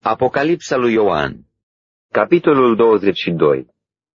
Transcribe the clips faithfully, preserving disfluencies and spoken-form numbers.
Apocalipsa lui Ioan, capitolul douăzeci și doi.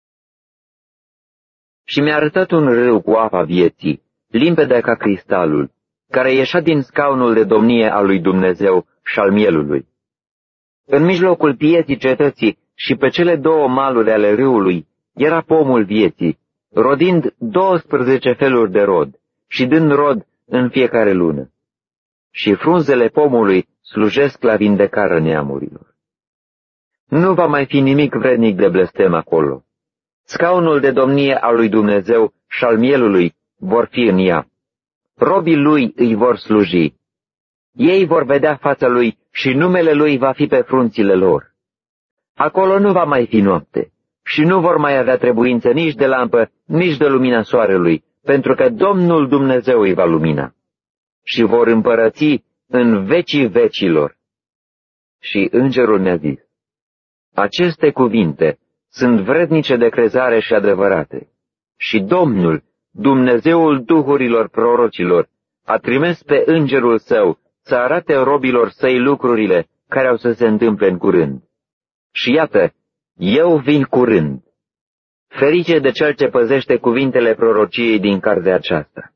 Și mi-a arătat un râu cu apa vieții, limpede ca cristalul, care ieșea din scaunul de domnie al lui Dumnezeu și al mielului. În mijlocul pieții cetății și pe cele două maluri ale râului era pomul vieții, rodind douăsprezece feluri de rod și dând rod în fiecare lună. Și frunzele pomului slujesc la vindecarea neamurilor. Nu va mai fi nimic vrednic de blestem acolo. Scaunul de domnie al lui Dumnezeu și al mielului vor fi în ea. Robii lui îi vor sluji. Ei vor vedea fața lui și numele lui va fi pe frunțile lor. Acolo nu va mai fi noapte și nu vor mai avea trebuință nici de lampă, nici de lumina soarelui, pentru că Domnul Dumnezeu îi va lumina. Și vor împărăți în vecii vecilor. Și îngerul mi-a zis: aceste cuvinte sunt vrednice de crezare și adevărate. Și Domnul, Dumnezeul duhurilor prorocilor, a trimis pe îngerul său să arate robilor săi lucrurile care au să se întâmple în curând. Și iată, eu vin curând. Ferice de cel ce păzește cuvintele prorociei din cartea aceasta.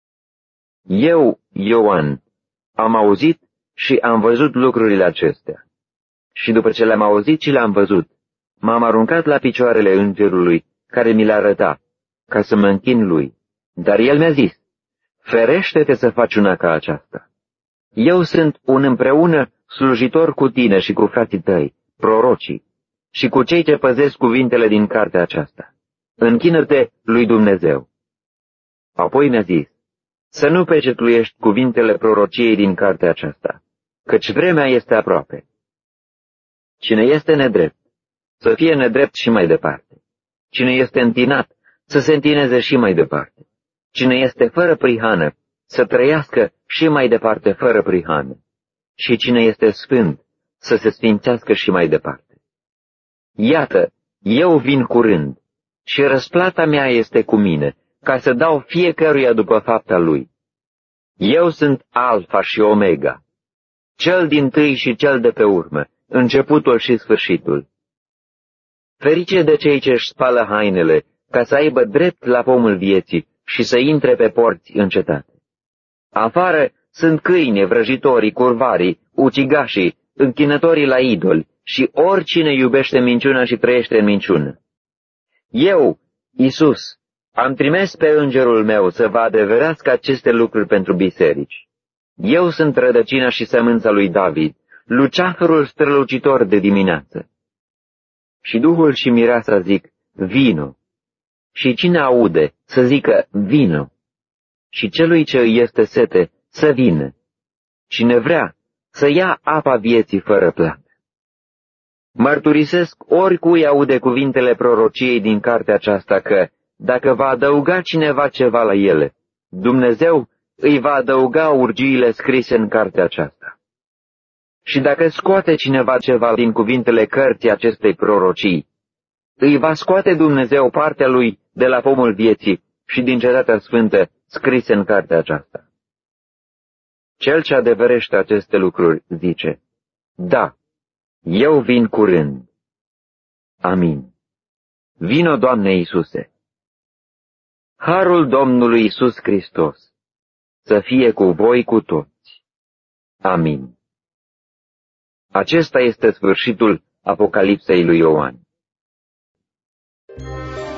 Eu, Ioan, am auzit și am văzut lucrurile acestea. Și după ce le-am auzit și le-am văzut, m-am aruncat la picioarele îngerului care mi le arăta, ca să mă închin lui. Dar el mi-a zis: ferește-te să faci una ca aceasta. Eu sunt un împreună slujitor cu tine și cu frații tăi, prorocii, și cu cei ce păzesc cuvintele din cartea aceasta. Închină-te lui Dumnezeu. Apoi mi-a zis: să nu pecetluiești cuvintele prorociei din cartea aceasta, căci vremea este aproape. Cine este nedrept, să fie nedrept și mai departe. Cine este întinat, să se întineze și mai departe. Cine este fără prihană, să trăiască și mai departe fără prihană. Și cine este sfânt, să se sfințească și mai departe. Iată, eu vin curând și răsplata mea este cu mine, ca să dau fiecăruia după fapta lui. Eu sunt Alfa și Omega, cel dintâi și cel de pe urmă, începutul și sfârșitul. Ferice de cei ce își spală hainele, ca să aibă drept la pomul vieții și să intre pe porți în cetate. Afară sunt câini, vrăjitorii, curvarii, ucigașii, închinătorii la idoli și oricine iubește minciuna și trăiește în minciună. Eu, Iisus, am trimis pe îngerul meu să vă adeverească aceste lucruri pentru biserici. Eu sunt rădăcina și sămânța lui David, luceafărul strălucitor de dimineață. Și Duhul și Mireasa zic: vino. Și cine aude să zică: vino. Și celui ce îi este sete să vină. Cine vrea să ia apa vieții fără plată. Mărturisesc oricui aude cuvintele prorociei din cartea aceasta că, dacă va adăuga cineva ceva la ele, Dumnezeu îi va adăuga urgiile scrise în cartea aceasta. Și dacă scoate cineva ceva din cuvintele cărții acestei prorocii, îi va scoate Dumnezeu partea lui de la pomul vieții și din cetatea sfântă scrise în cartea aceasta. Cel ce adeverește aceste lucruri zice: da, eu vin curând. Amin. Vino, Doamne Iisuse. Harul Domnului Iisus Hristos să fie cu voi cu toți. Amin. Acesta este sfârșitul Apocalipsei lui Ioan.